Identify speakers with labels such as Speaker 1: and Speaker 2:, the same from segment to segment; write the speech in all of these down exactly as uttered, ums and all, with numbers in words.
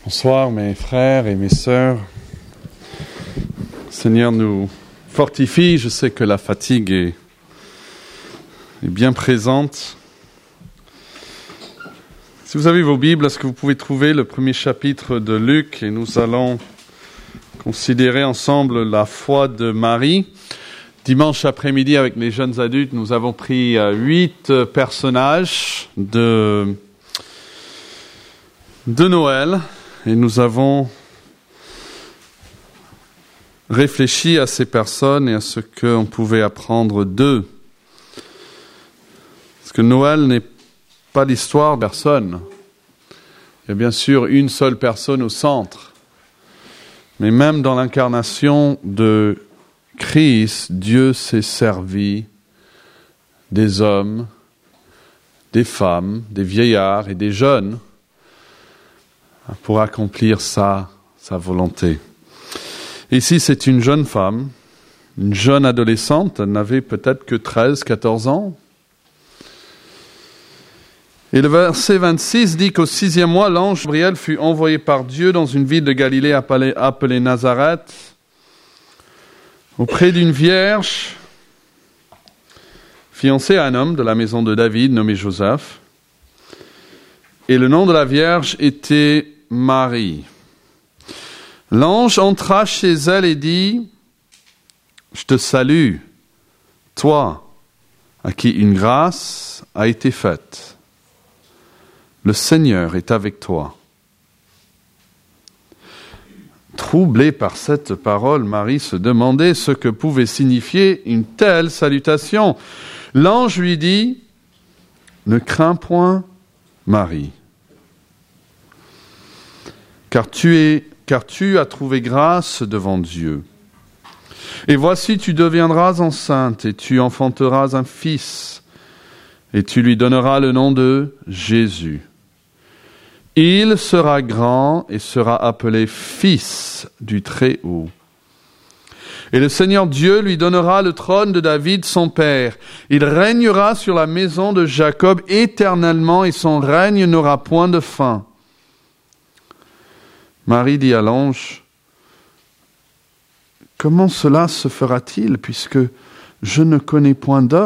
Speaker 1: Bonsoir mes frères et mes sœurs. Seigneur nous fortifie. Je sais que la fatigue est, est bien présente. Si vous avez vos Bibles, est-ce que vous pouvez trouver le premier chapitre de Luc et nous allons considérer ensemble la foi de Marie. Dimanche après-midi avec les jeunes adultes, nous avons pris huit personnages de, de Noël. Et nous avons réfléchi à ces personnes et à ce qu'on pouvait apprendre d'eux. Parce que Noël n'est pas l'histoire de personne. Il y a bien sûr une seule personne au centre. Mais même dans l'incarnation de Christ, Dieu s'est servi des hommes, des femmes, des vieillards et des jeunes pour accomplir sa, sa volonté. Ici, c'est une jeune femme, une jeune adolescente, elle n'avait peut-être que treize, quatorze ans. Et le verset vingt-six dit qu'au sixième mois, l'ange Gabriel fut envoyé par Dieu dans une ville de Galilée appelée, appelée Nazareth, auprès d'une vierge, fiancée à un homme de la maison de David, nommé Joseph. Et le nom de la vierge était Marie. L'ange entra chez elle et dit, « Je te salue, toi, à qui une grâce a été faite. Le Seigneur est avec toi. » Troublée par cette parole, Marie se demandait ce que pouvait signifier une telle salutation. L'ange lui dit, « Ne crains point, Marie. Car tu, es, car tu as trouvé grâce devant Dieu. Et voici, tu deviendras enceinte et tu enfanteras un fils, et tu lui donneras le nom de Jésus. Il sera grand et sera appelé Fils du Très-Haut. Et le Seigneur Dieu lui donnera le trône de David, son père. Il régnera sur la maison de Jacob éternellement et son règne n'aura point de fin. » Marie dit à l'ange, « Comment cela se fera-t-il, puisque je ne connais point d'homme ?»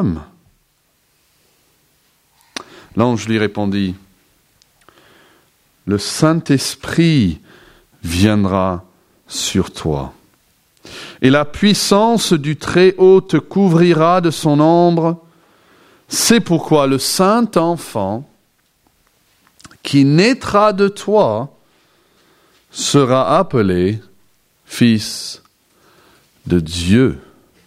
Speaker 1: L'ange lui répondit, « Le Saint-Esprit viendra sur toi, et la puissance du Très-Haut te couvrira de son ombre. C'est pourquoi le Saint-Enfant qui naîtra de toi sera appelé Fils de Dieu.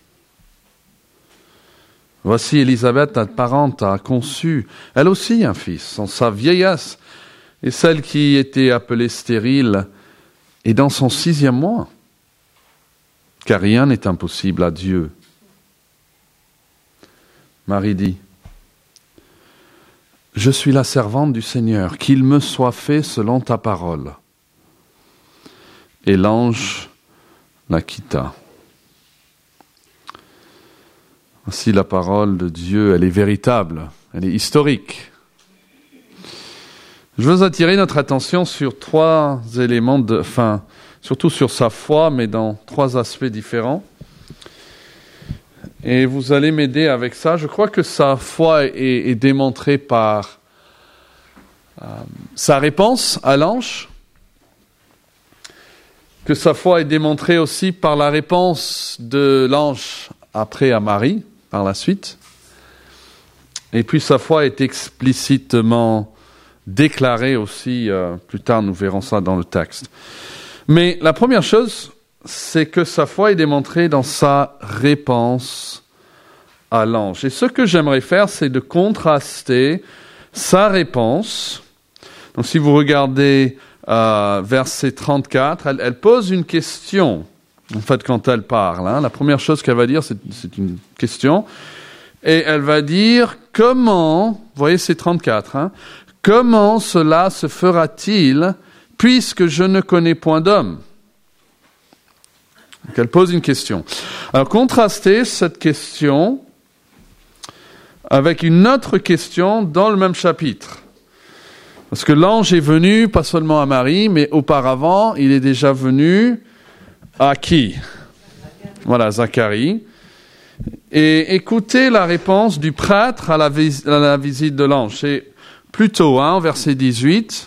Speaker 1: Voici Élisabeth, ta parente, a conçu, elle aussi, un fils, en sa vieillesse, et celle qui était appelée stérile est dans son sixième mois, car rien n'est impossible à Dieu. Marie dit, « Je suis la servante du Seigneur, qu'il me soit fait selon ta parole. » Et l'ange la quitta. Voici la parole de Dieu, elle est véritable, elle est historique. Je veux attirer notre attention sur trois éléments, de, enfin, surtout sur sa foi, mais dans trois aspects différents. Et vous allez m'aider avec ça. Je crois que sa foi est, est démontrée par euh, sa réponse à l'ange, que sa foi est démontrée aussi par la réponse de l'ange après à Marie, par la suite. Et puis sa foi est explicitement déclarée aussi, euh, plus tard nous verrons ça dans le texte. Mais la première chose, c'est que sa foi est démontrée dans sa réponse à l'ange. Et ce que j'aimerais faire, c'est de contraster sa réponse. Donc si vous regardez Euh, verset trente-quatre, elle, elle pose une question, en fait, quand elle parle. Hein. La première chose qu'elle va dire, c'est, c'est une question. Et elle va dire, comment, vous voyez, c'est trente-quatre, hein, comment cela se fera-t-il, puisque je ne connais point d'homme? Donc elle pose une question. Alors, contrastez cette question avec une autre question dans le même chapitre. Parce que l'ange est venu, pas seulement à Marie, mais auparavant, il est déjà venu à qui? Voilà, Zacharie. Et écoutez la réponse du prêtre à la, vis- à la visite de l'ange. C'est plutôt, hein, verset dix-huit.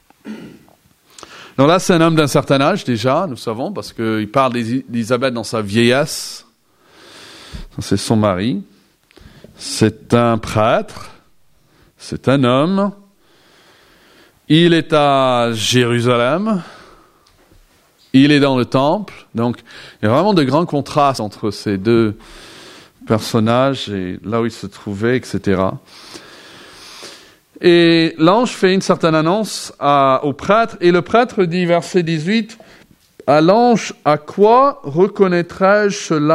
Speaker 1: Donc là, c'est un homme d'un certain âge déjà, nous savons, parce qu'il parle d'Élisabeth dans sa vieillesse. C'est son mari. C'est un prêtre. C'est un homme. Il est à Jérusalem. Il est dans le temple. Donc, il y a vraiment de grands contrastes entre ces deux personnages et là où il se trouvait, et cetera. Et l'ange fait une certaine annonce à, au prêtre, et le prêtre dit, verset dix-huit, « À l'ange, à quoi reconnaîtrai-je cela ?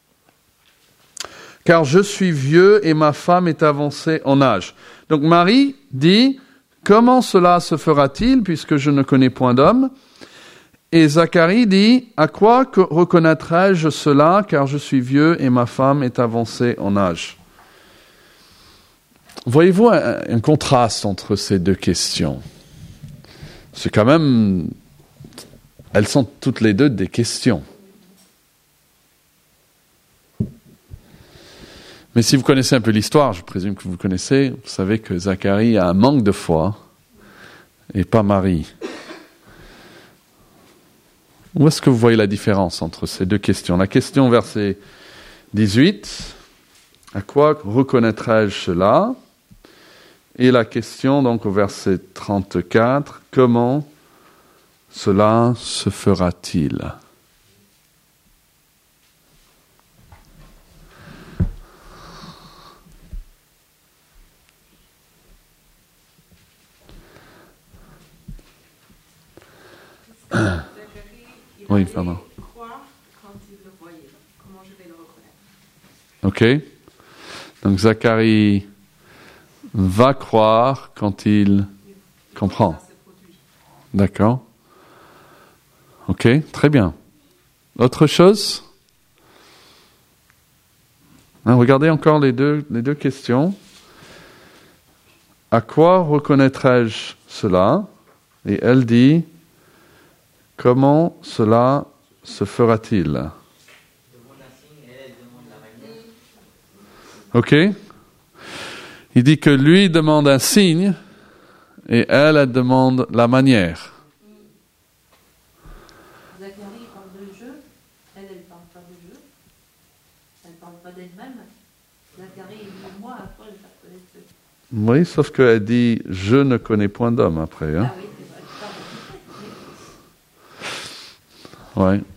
Speaker 1: Car je suis vieux et ma femme est avancée en âge. » Donc Marie dit, « Comment cela se fera-t-il, puisque je ne connais point d'homme ?» Et Zacharie dit, « À quoi reconnaîtrai-je cela, car je suis vieux et ma femme est avancée en âge ?» Voyez-vous un, un contraste entre ces deux questions? C'est quand même... Elles sont toutes les deux des questions. Mais si vous connaissez un peu l'histoire, je présume que vous connaissez, vous savez que Zacharie a un manque de foi et pas Marie. Où est-ce que vous voyez la différence entre ces deux questions? La question verset dix-huit, « À quoi reconnaîtrai-je cela ?» Et la question, donc, au verset trente-quatre, « Comment cela se fera-t-il » ? Oui, pardon. Ok. Donc, Zacharie va croire quand il comprend. D'accord. Ok, très bien. Autre chose? Hein, regardez encore les deux, les deux questions. À quoi reconnaîtrai-je cela? Et elle dit, comment cela se fera-t-il? Ok. Il dit que lui demande un signe et elle, elle demande la manière.
Speaker 2: Zacharie parle de jeu, elle, elle parle pas de jeu. Elle parle pas d'elle-même. Zacharie dit moi, à quoi je faire connaître Dieu.
Speaker 1: Oui, sauf qu'elle dit je ne connais point d'homme après. Hein.
Speaker 2: Ah oui, c'est vrai.
Speaker 1: Ouais.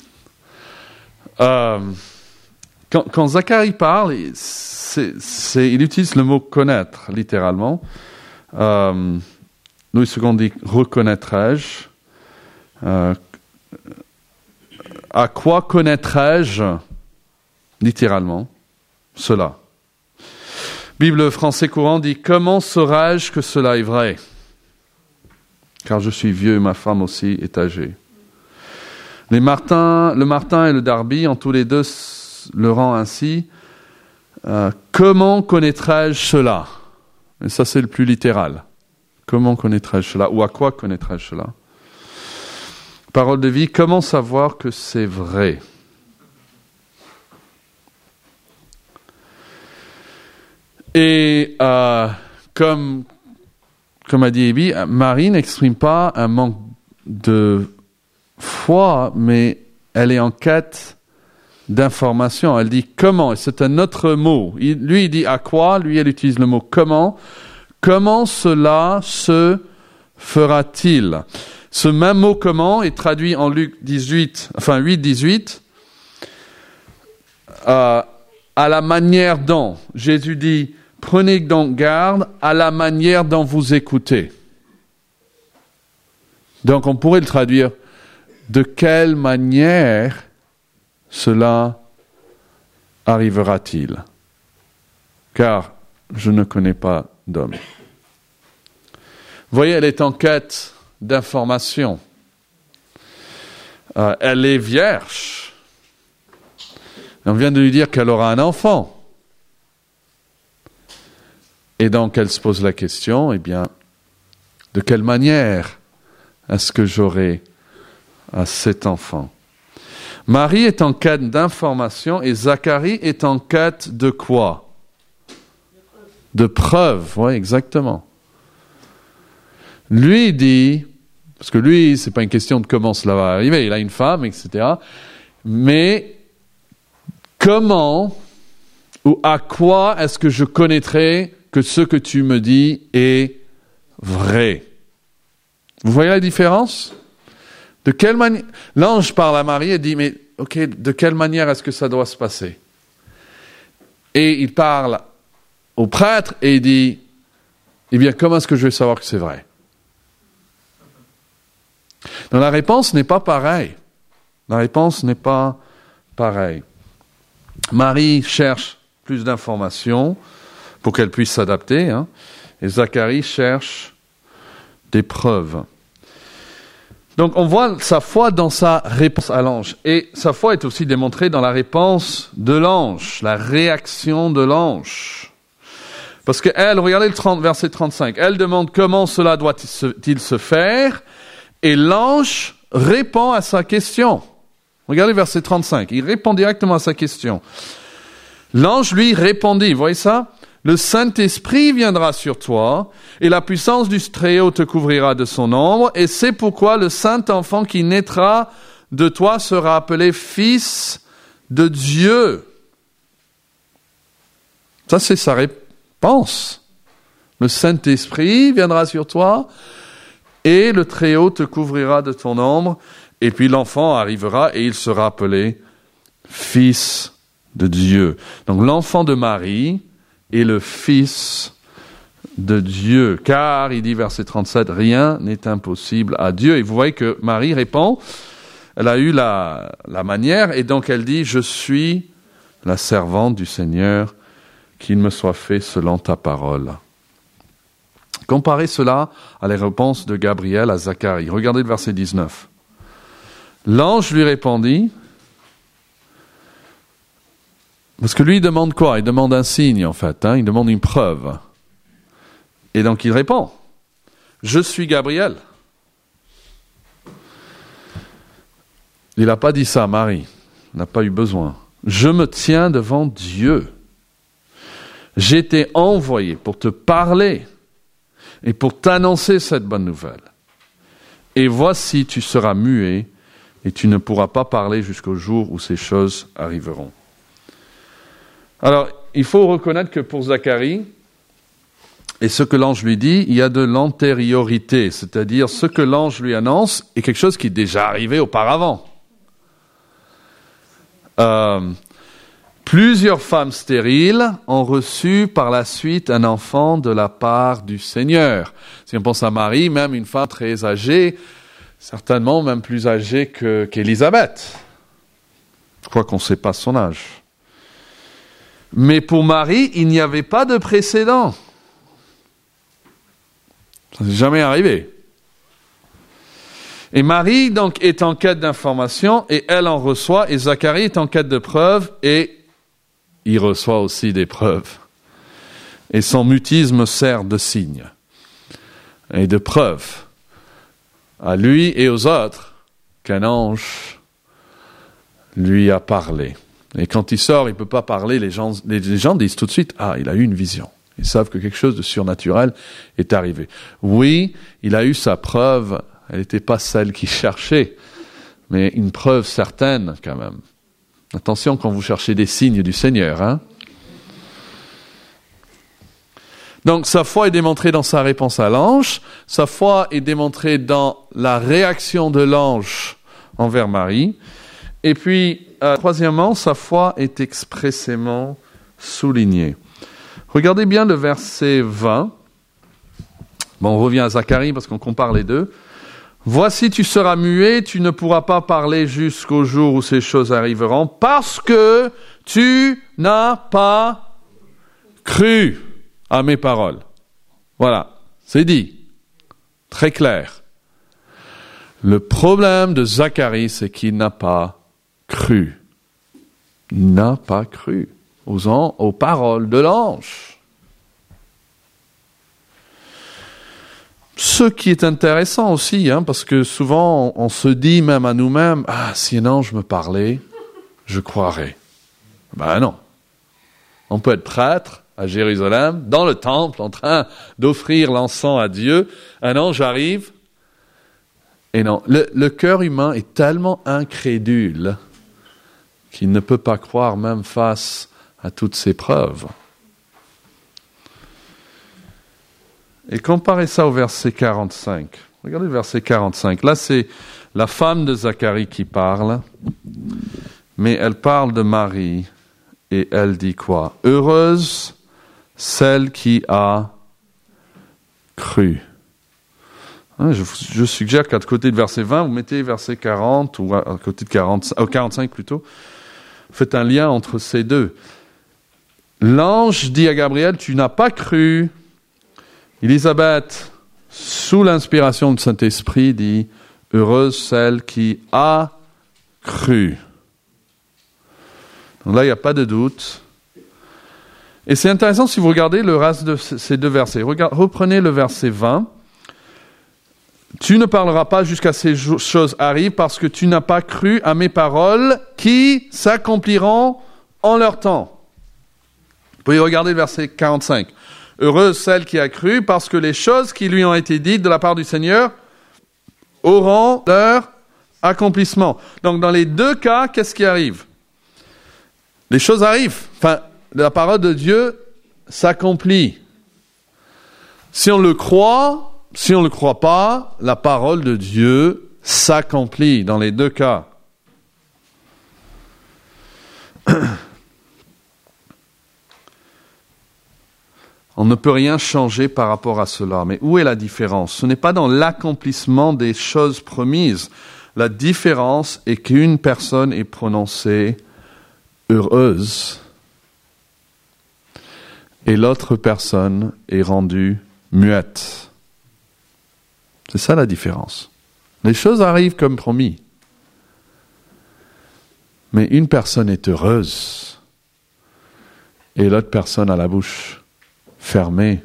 Speaker 1: Euh, quand, quand Zacharie parle, c'est, c'est, il utilise le mot connaître, littéralement. Euh, Louis deux dit reconnaîtrai-je. Euh, à quoi connaîtrai-je, littéralement, cela? Bible français courant dit comment saurai-je que cela est vrai? Car je suis vieux et ma femme aussi est âgée. Les Martin, le Martin et le Darby, en tous les deux, le rend ainsi. Euh, comment connaîtrai-je cela? Et ça, c'est le plus littéral. Comment connaîtrai-je cela? Ou à quoi connaîtrai-je cela? Parole de vie, comment savoir que c'est vrai? Et euh, comme, comme a dit Ebi, Marie n'exprime pas un manque de foi, mais elle est en quête d'information. Elle dit comment, et c'est un autre mot. Il, lui, il dit à quoi, lui, elle utilise le mot comment. Comment cela se fera-t-il? Ce même mot comment est traduit en Luc dix-huit, enfin huit dix-huit, euh, à la manière dont. Jésus dit, prenez donc garde à la manière dont vous écoutez. Donc on pourrait le traduire, de quelle manière cela arrivera-t-il? Car je ne connais pas d'homme. Vous voyez, elle est en quête d'information. Euh, elle est vierge. On vient de lui dire qu'elle aura un enfant. Et donc elle se pose la question, eh bien, De quelle manière est-ce que j'aurai à cet enfant? Marie est en quête d'information et Zacharie est en quête de quoi? De preuves, oui, exactement. Lui dit, parce que lui, c'est pas une question de comment cela va arriver, il a une femme, et cetera. Mais comment ou à quoi est-ce que je connaîtrai que ce que tu me dis est vrai? Vous voyez la différence? De quelle manière? L'ange parle à Marie et dit, mais ok, de quelle manière est-ce que ça doit se passer? Et il parle au prêtre et il dit, eh bien, comment est-ce que je vais savoir que c'est vrai? Donc la réponse n'est pas pareille. La réponse n'est pas pareille. Marie cherche plus d'informations pour qu'elle puisse s'adapter, hein, et Zacharie cherche des preuves. Donc on voit sa foi dans sa réponse à l'ange. Et sa foi est aussi démontrée dans la réponse de l'ange, la réaction de l'ange. Parce qu'elle, regardez le trente, verset trente-cinq, elle demande comment cela doit-il se faire, et l'ange répond à sa question. Regardez verset trente-cinq, il répond directement à sa question. L'ange lui répondit, vous voyez ça? Le Saint-Esprit viendra sur toi, et la puissance du Très-Haut te couvrira de son ombre, et c'est pourquoi le Saint-Enfant qui naîtra de toi sera appelé Fils de Dieu. Ça, c'est sa réponse. Le Saint-Esprit viendra sur toi, et le Très-Haut te couvrira de ton ombre, et puis l'enfant arrivera, et il sera appelé Fils de Dieu. Donc l'enfant de Marie est le Fils de Dieu, car, il dit verset trente-sept, rien n'est impossible à Dieu. Et vous voyez que Marie répond, elle a eu la, la manière, et donc elle dit, je suis la servante du Seigneur, qu'il me soit fait selon ta parole. Comparez cela à les réponses de Gabriel à Zacharie. Regardez le verset dix-neuf. L'ange lui répondit, parce que lui il demande quoi? Il demande un signe en fait, hein? Il demande une preuve. Et donc il répond, je suis Gabriel. Il n'a pas dit ça à Marie, il n'a pas eu besoin. Je me tiens devant Dieu. J'ai été envoyé pour te parler et pour t'annoncer cette bonne nouvelle. Et voici, tu seras muet et tu ne pourras pas parler jusqu'au jour où ces choses arriveront. Alors, il faut reconnaître que pour Zacharie, et ce que l'ange lui dit, il y a de l'antériorité, c'est-à-dire ce que l'ange lui annonce est quelque chose qui est déjà arrivé auparavant. Euh, plusieurs femmes stériles ont reçu par la suite un enfant de la part du Seigneur. Si on pense à Marie, même une femme très âgée, certainement même plus âgée que, qu'Élisabeth. Je crois qu'on ne sait pas son âge. Mais pour Marie, il n'y avait pas de précédent. Ça n'est jamais arrivé. Et Marie, donc, est en quête d'information et elle en reçoit, et Zacharie est en quête de preuves et il reçoit aussi des preuves. Et son mutisme sert de signe et de preuve à lui et aux autres qu'un ange lui a parlé. Et quand il sort, il ne peut pas parler, les gens, les gens disent tout de suite, ah, il a eu une vision. Ils savent que quelque chose de surnaturel est arrivé. Oui, il a eu sa preuve, elle n'était pas celle qu'il cherchait, mais une preuve certaine quand même. Attention quand vous cherchez des signes du Seigneur, hein. Donc sa foi est démontrée dans sa réponse à l'ange, sa foi est démontrée dans la réaction de l'ange envers Marie, et puis Euh, troisièmement, sa foi est expressément soulignée. Regardez bien le verset vingt. Bon, on revient à Zacharie parce qu'on compare les deux. Voici, tu seras muet, tu ne pourras pas parler jusqu'au jour où ces choses arriveront, parce que tu n'as pas cru à mes paroles. Voilà, c'est dit. Très clair. Le problème de Zacharie, c'est qu'il n'a pas cru. Il n'a pas cru aux, an- aux paroles de l'ange. Ce qui est intéressant aussi, hein, parce que souvent on, on se dit même à nous-mêmes, « Ah, si un ange me parlait, je croirais. » Ben non. On peut être prêtre à Jérusalem, dans le temple, en train d'offrir l'encens à Dieu. Un ange arrive. Et non, le, le cœur humain est tellement incrédule qu'il ne peut pas croire même face à toutes ces preuves. Et comparez ça au verset quarante-cinq. Regardez le verset quarante-cinq. Là, c'est la femme de Zacharie qui parle, mais elle parle de Marie, et elle dit quoi? « Heureuse celle qui a cru. » Hein, je, je suggère qu'à côté de verset vingt, vous mettez verset quarante, ou à, à côté de quarante, euh, quarante-cinq plutôt, faites un lien entre ces deux. L'ange dit à Gabriel, tu n'as pas cru. Élisabeth, sous l'inspiration du Saint-Esprit, dit, heureuse celle qui a cru. Donc là, il n'y a pas de doute. Et c'est intéressant si vous regardez le reste de ces deux versets. Regardez, reprenez le verset vingt. Tu ne parleras pas jusqu'à ces choses arrivent parce que tu n'as pas cru à mes paroles qui s'accompliront en leur temps. Vous pouvez regarder le verset quarante-cinq. Heureuse celle qui a cru parce que les choses qui lui ont été dites de la part du Seigneur auront leur accomplissement. Donc dans les deux cas, qu'est-ce qui arrive? Les choses arrivent. Enfin, la parole de Dieu s'accomplit. Si on le croit, si on ne le croit pas, la parole de Dieu s'accomplit dans les deux cas. On ne peut rien changer par rapport à cela. Mais où est la différence? Ce n'est pas dans l'accomplissement des choses promises. La différence est qu'une personne est prononcée heureuse et l'autre personne est rendue muette. C'est ça la différence. Les choses arrivent comme promis. Mais une personne est heureuse et l'autre personne a la bouche fermée.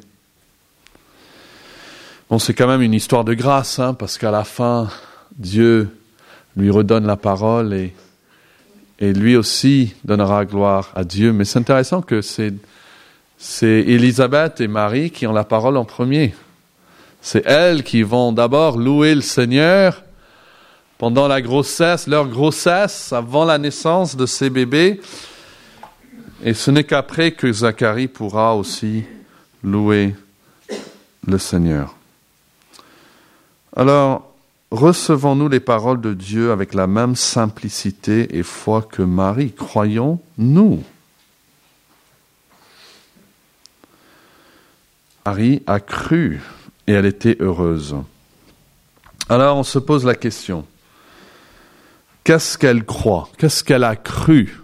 Speaker 1: Bon, c'est quand même une histoire de grâce, hein, parce qu'à la fin, Dieu lui redonne la parole et, et lui aussi donnera gloire à Dieu. Mais c'est intéressant que c'est, c'est Élisabeth et Marie qui ont la parole en premier. C'est elles qui vont d'abord louer le Seigneur pendant la grossesse, leur grossesse, avant la naissance de ces bébés. Et ce n'est qu'après que Zacharie pourra aussi louer le Seigneur. Alors, recevons-nous les paroles de Dieu avec la même simplicité et foi que Marie? Croyons-nous? Marie a cru et elle était heureuse. Alors, on se pose la question. Qu'est-ce qu'elle croit? Qu'est-ce qu'elle a cru?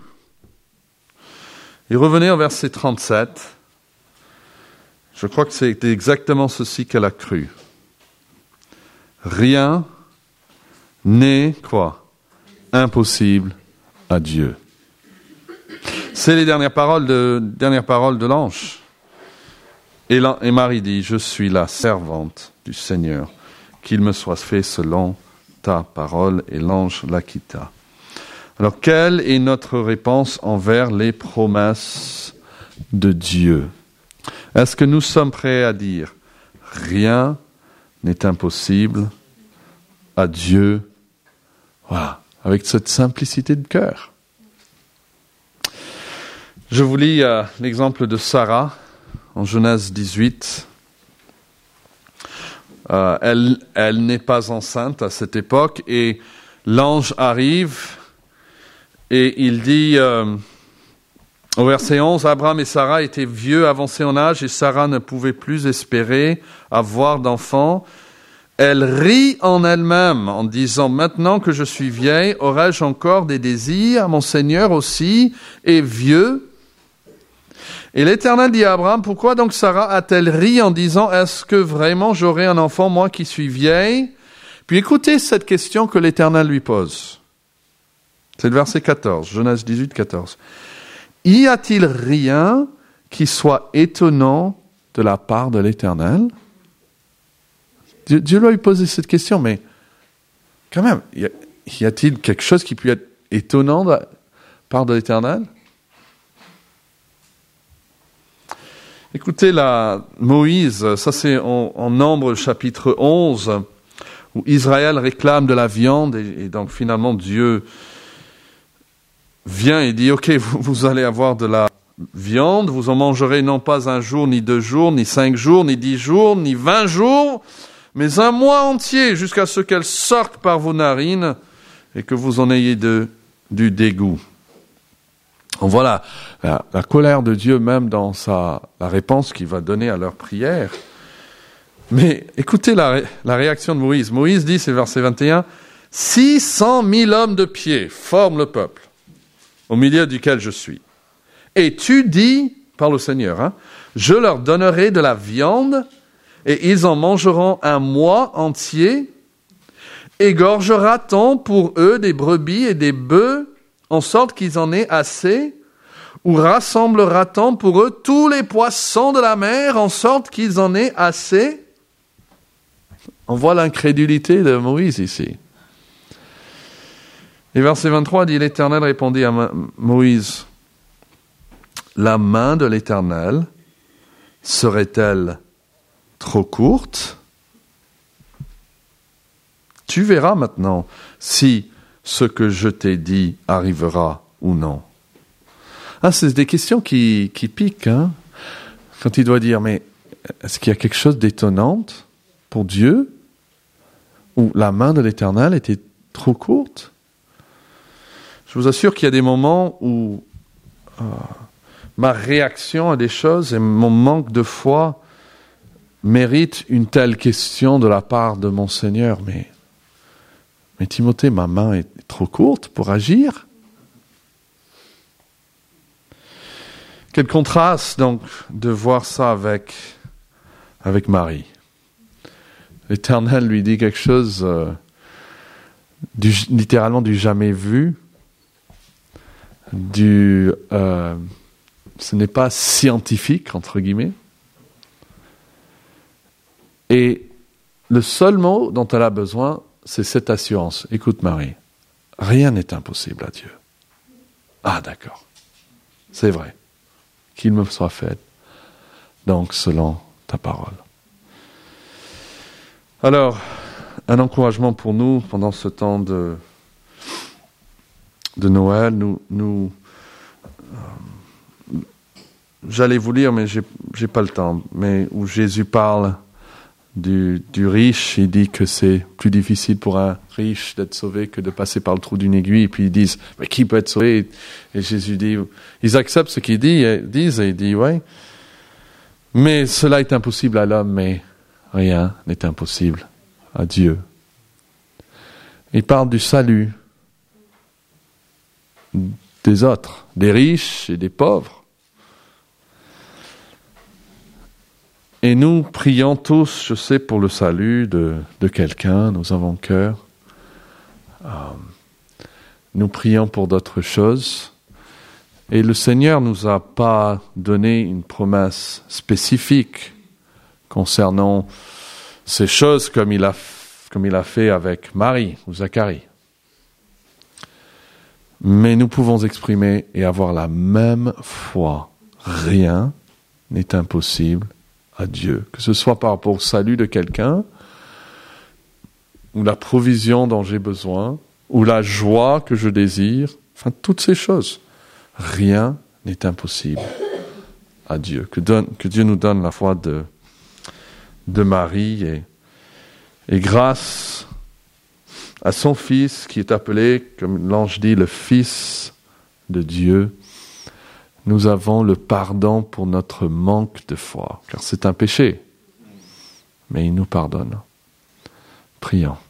Speaker 1: Et revenez au verset trente-sept. Je crois que c'est exactement ceci qu'elle a cru. Rien n'est, quoi? Impossible à Dieu. C'est les dernières paroles de, dernières paroles de l'ange. Et, et Marie dit, je suis la servante du Seigneur, qu'il me soit fait selon ta parole, et l'ange la quitta. Alors, quelle est notre réponse envers les promesses de Dieu? Est-ce que nous sommes prêts à dire « Rien n'est impossible à Dieu » Voilà, avec cette simplicité de cœur. Je vous lis euh, l'exemple de Sarah en Genèse dix-huit. Euh, elle, elle n'est pas enceinte à cette époque et l'ange arrive et il dit euh, au verset onze, Abraham et Sarah étaient vieux, avancés en âge et Sarah ne pouvait plus espérer avoir d'enfant. Elle rit en elle-même en disant, maintenant que je suis vieille, aurais-je encore des désirs? Mon Seigneur aussi est vieux. Et l'Éternel dit à Abraham, pourquoi donc Sarah a-t-elle ri en disant, est-ce que vraiment j'aurai un enfant, moi qui suis vieille? Puis écoutez cette question que l'Éternel lui pose. C'est le verset quatorze, Genèse dix-huit, quatorze. Y a-t-il rien qui soit étonnant de la part de l'Éternel? Dieu, Dieu lui a posé cette question, mais quand même, y, a, y a-t-il quelque chose qui peut être étonnant de la part de l'Éternel? Écoutez, la Moïse, ça c'est en, en Nombre chapitre onze, où Israël réclame de la viande, et, et donc finalement Dieu vient et dit, ok, vous, vous allez avoir de la viande, vous en mangerez non pas un jour, ni deux jours, ni cinq jours, ni dix jours, ni vingt jours, mais un mois entier, jusqu'à ce qu'elle sorte par vos narines, et que vous en ayez de, du dégoût. Donc voilà, la, la colère de Dieu même dans sa, la réponse qu'il va donner à leur prière. Mais écoutez la, la réaction de Moïse. Moïse dit, c'est verset vingt et un, « six cent mille hommes de pied forment le peuple, au milieu duquel je suis. Et tu dis, par le Seigneur, hein, je leur donnerai de la viande, et ils en mangeront un mois entier. Égorgera-t-on pour eux des brebis et des bœufs, en sorte qu'ils en aient assez, ou rassemblera-t-on pour eux tous les poissons de la mer, en sorte qu'ils en aient assez? » On voit l'incrédulité de Moïse ici. Et verset vingt-trois dit, l'Éternel répondit à Moïse, « La main de l'Éternel serait-elle trop courte? Tu verras maintenant si ce que je t'ai dit arrivera ou non. » Ah, c'est des questions qui, qui piquent, hein? Quand il doit dire, mais est-ce qu'il y a quelque chose d'étonnant pour Dieu? Ou la main de l'Éternel était trop courte? Je vous assure qu'il y a des moments où euh, ma réaction à des choses et mon manque de foi méritent une telle question de la part de mon Seigneur. Mais, mais Timothée, ma main est trop courte pour agir? Quel contraste donc de voir ça avec, avec Marie. L'Éternel lui dit quelque chose euh, du, littéralement du jamais vu, du euh, ce n'est pas scientifique entre guillemets, et le seul mot dont elle a besoin, c'est cette assurance. Écoute Marie, rien n'est impossible à Dieu. Ah d'accord, c'est vrai. Qu'il me soit fait, donc selon ta parole. Alors, un encouragement pour nous pendant ce temps de, de Noël. Nous, nous, euh, j'allais vous lire, mais j'ai, j'ai pas le temps. Mais où Jésus parle du, du riche, il dit que c'est plus difficile pour un riche d'être sauvé que de passer par le trou d'une aiguille. Et puis ils disent, mais qui peut être sauvé? Et Jésus dit, ils acceptent ce qu'ils disent et il dit, ouais, mais cela est impossible à l'homme, mais rien n'est impossible à Dieu. Il parle du salut des autres, des riches et des pauvres. Et nous prions tous, je sais, pour le salut de, de quelqu'un, nous avons cœur. Euh, nous prions pour d'autres choses. Et le Seigneur nous a pas donné une promesse spécifique concernant ces choses comme il a, comme il a fait avec Marie ou Zacharie. Mais nous pouvons exprimer et avoir la même foi. Rien n'est impossible à Dieu, que ce soit par rapport au salut de quelqu'un, ou la provision dont j'ai besoin, ou la joie que je désire, enfin toutes ces choses. Rien n'est impossible à Dieu. Que, donne, que Dieu nous donne la foi de, de Marie et, et grâce à son Fils qui est appelé, comme l'ange dit, le Fils de Dieu, nous avons le pardon pour notre manque de foi, car c'est un péché, mais il nous pardonne. Prions.